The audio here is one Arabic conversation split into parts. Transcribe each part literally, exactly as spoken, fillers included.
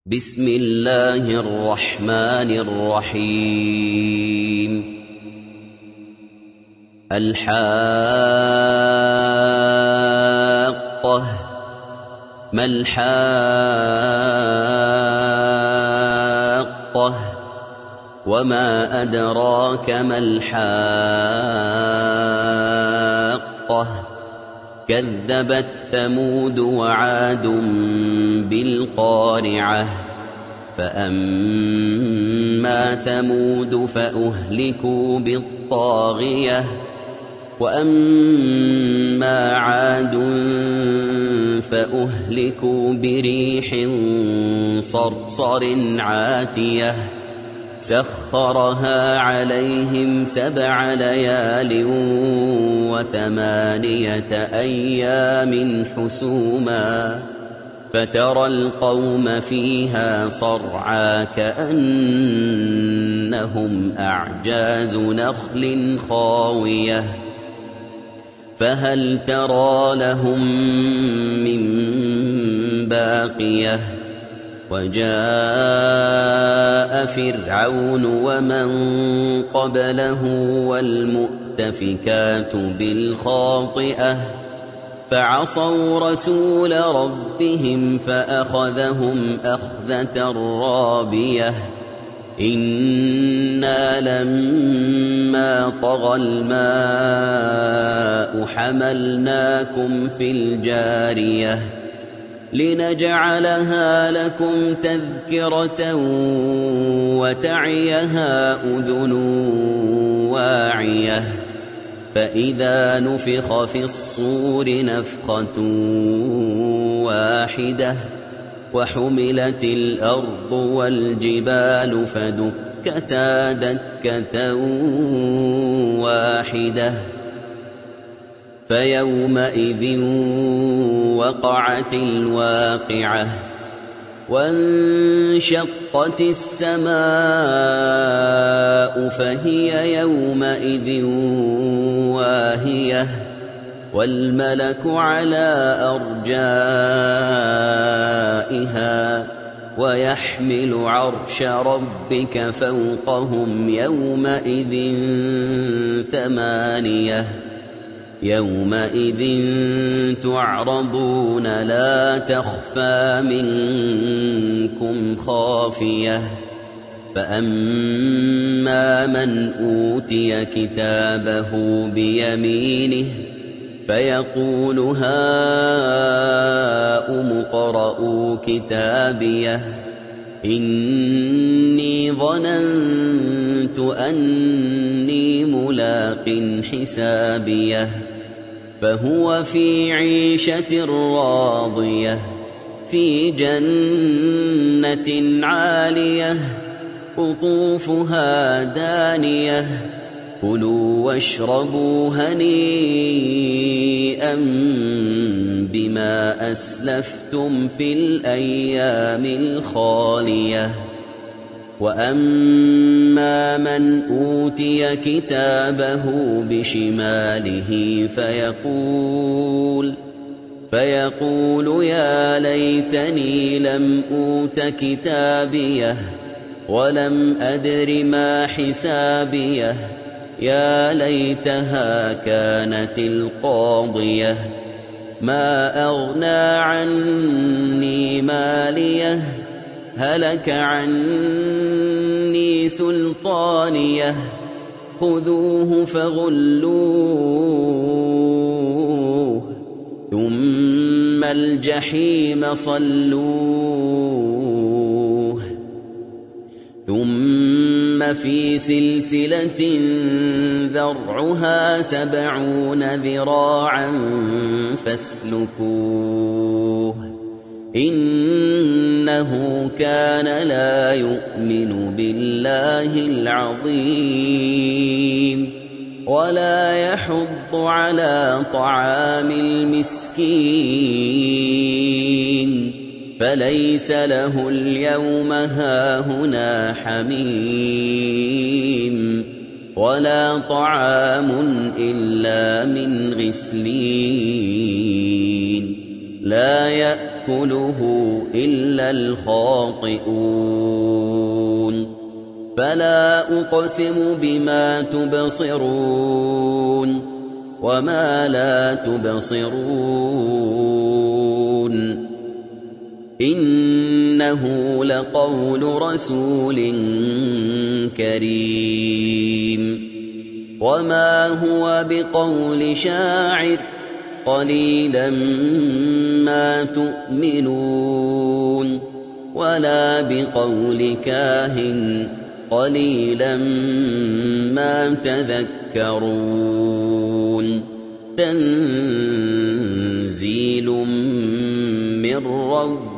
بسم الله الرحمن الرحيم. الحاقة ما الحاقة وما أدراك ما الحاقة كذبت ثمود وعاد بالقارعة فأما ثمود فأهلكوا بالطاغية وأما عاد فأهلكوا بريح صرصر عاتية سخرها عليهم سبع ليال وثمانية أيام حسوما فترى القوم فيها صرعى كأنهم أعجاز نخل خاوية فهل ترى لهم من باقية وجاء فرعون ومن قبله والمؤتفكات بالخاطئة فعصوا رسول ربهم فأخذهم أخذة رابية إنا لما طغى الماء حملناكم في الجارية لنجعلها لكم تذكرة وتعيها أذن واعية فإذا نفخ في الصور نفخة واحدة وحملت الأرض والجبال فدكتا دكة واحدة فيومئذ وقعت الواقعة وانشقت السماء فهي يومئذ واهية والملك على أرجائها ويحمل عرش ربك فوقهم يومئذ ثمانية يومئذ تعرضون لا تخفى منكم خافية فأما من أوتي كتابه بيمينه فيقول هاؤم اقرءوا كتابيه إني ظننت أني ملاق حسابيه فهو في عيشة راضية في جنة عالية قطوفها دانية كلوا واشربوا هنيئا بما أسلفتم في الأيام الخالية وأما من أوتي كتابه بشماله فيقول فيقول يا ليتني لم أوت كتابيه ولم أدر ما حسابيه يا ليتها كانت القاضية ما أغنى عني ماليه هلك عني سلطانيه خذوه فغلوه ثم الجحيم صلوه ثم في سلسلة ذرعها سبعون ذراعا فاسلكوه إنه كان لا يؤمن بالله العظيم ولا يحض على طعام المسكين فليس له اليوم هاهنا حميم ولا طعام إلا من غسلين لا يأكله إلا الخاطئون فلا أقسم بما تبصرون وما لا تبصرون إنه لقول رسول كريم وما هو بقول شاعر قليلا ما تؤمنون ولا بقول كاهن قليلا ما تذكرون تنزيل من رب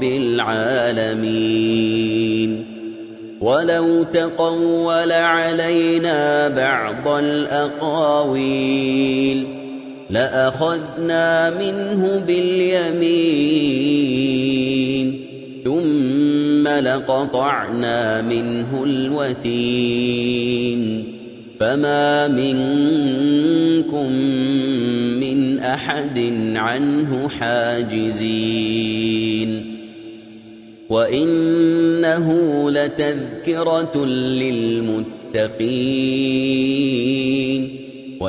العالمين ولو تقول علينا بعض الأقاويل لأخذنا منه باليمين ثم لقطعنا منه الوتين فما منكم من أحد عنه حاجزين وإنه لتذكرة للمتقين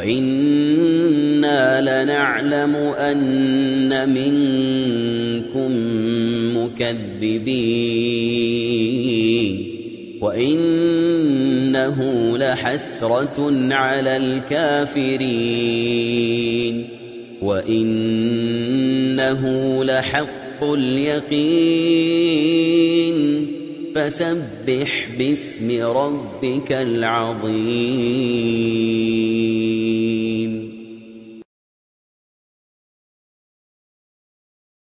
وإنا لنعلم أن منكم مكذبين وإنه لحسرة على الكافرين وإنه لحق اليقين فسبح باسم ربك العظيم.